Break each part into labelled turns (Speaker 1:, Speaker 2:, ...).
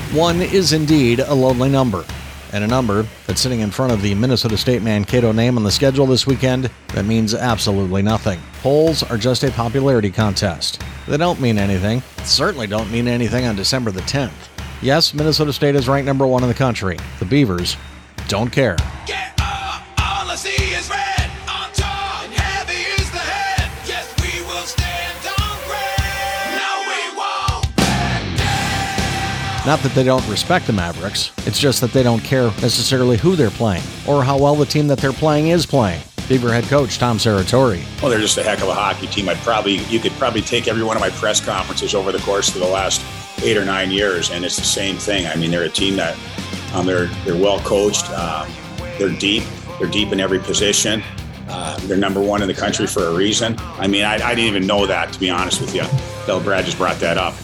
Speaker 1: One is indeed a lonely number, and a number that's sitting in front of the Minnesota State Mankato name on the schedule this weekend that means absolutely nothing. Polls are just a popularity contest. They don't mean anything. Certainly don't mean anything on December the 10th. Yes, Minnesota State is ranked number 1 in the country. The Beavers don't care.
Speaker 2: Get up, all I see is red. On top, and heavy is the head. Yes, we will stand on grid. No, we won't back down.
Speaker 1: Not that they don't respect the Mavericks, it's just that they don't care necessarily who they're playing or how well the team that they're playing is playing. Beaver head coach Tom Serratori.
Speaker 3: Well, they're just a heck of a hockey team. You could probably take every one of my press conferences over the course of the last 8 or 9 years, and it's the same thing. I mean, they're a team that they're well coached. They're deep in every position. They're number 1 in the country for a reason. I mean, I didn't even know that, to be honest with you. Bill Brad just brought that up.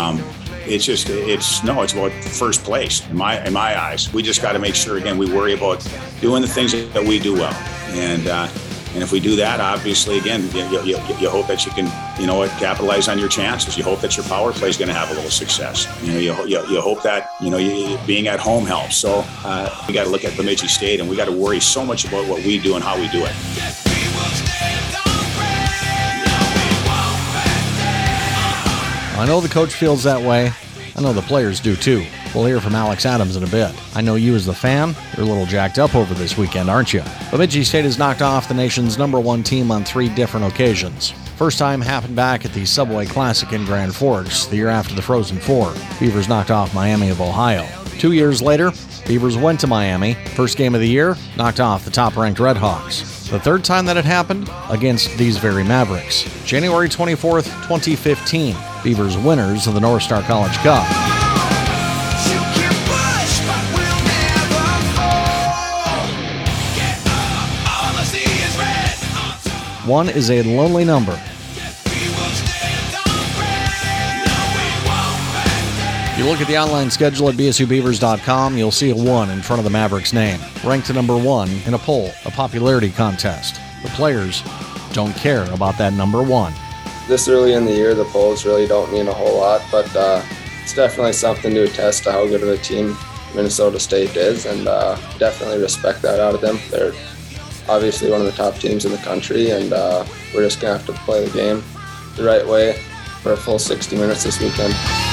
Speaker 3: It's about first place in my eyes. We just got to make sure, again, we worry about doing the things that we do well. And if we do that, obviously, again, you hope that you can, capitalize on your chances. You hope that your power play is going to have a little success. You hope that, being at home helps. So we got to look at Bemidji State, and we got to worry so much about what we do and how we do it.
Speaker 2: Yes, we will stand on grid. No, we won't back down.
Speaker 1: I know the coach feels that way. I know the players do too. We'll hear from Alex Adams in a bit. I know you as the fan, you're a little jacked up over this weekend, aren't you? Bemidji State has knocked off the nation's number 1 team on 3 different occasions. First time happened back at the Subway Classic in Grand Forks, the year after the Frozen Four. Beavers knocked off Miami of Ohio. 2 years later, Beavers went to Miami. First game of the year, knocked off the top-ranked Redhawks. The third time that it happened, against these very Mavericks. January 24th, 2015. Beavers winners of the North Star College Cup.
Speaker 2: You can push, but we'll never fall. Get up, all I see is red. On top,
Speaker 1: 1 is a lonely number.
Speaker 2: yes, we will stand on grid. No, we won't back down.
Speaker 1: If you look at the online schedule at bsubeavers.com, you'll see a 1 in front of the Mavericks name, ranked to number 1 in a poll, a popularity contest. The players don't care about that number 1.
Speaker 4: This early in the year, the polls really don't mean a whole lot, but it's definitely something to attest to how good of a team Minnesota State is, and definitely respect that out of them. They're obviously one of the top teams in the country, and we're just going to have to play the game the right way for a full 60 minutes this weekend.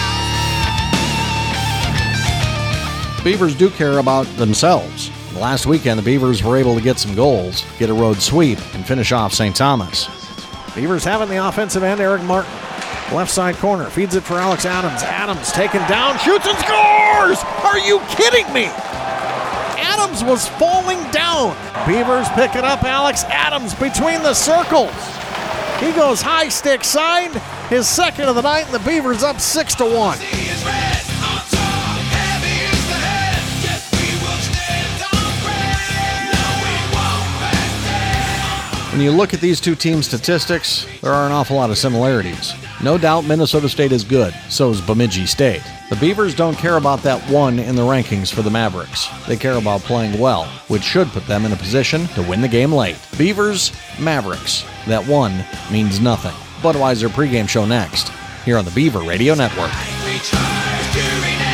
Speaker 1: Beavers do care about themselves. Last weekend, the Beavers were able to get some goals, get a road sweep, and finish off St. Thomas. Beavers have it in the offensive end. Eric Martin, left side corner, feeds it for Alex Adams. Adams taken down, shoots and scores! Are you kidding me? Adams was falling down. Beavers pick it up. Alex Adams between the circles. He goes high stick side, his second of the night, and the Beavers up 6-1.
Speaker 2: See is red. On top, heavy is the head. Yes, we will stand on grid. No, we won't back down.
Speaker 1: When you look at these two teams' statistics, there are an awful lot of similarities. No doubt Minnesota State is good, so is Bemidji State. The Beavers don't care about that 1 in the rankings for the Mavericks. They care about playing well, which should put them in a position to win the game late. Beavers, Mavericks. That 1 means nothing. Budweiser pregame show next, here on the Beaver Radio Network.
Speaker 2: We charge during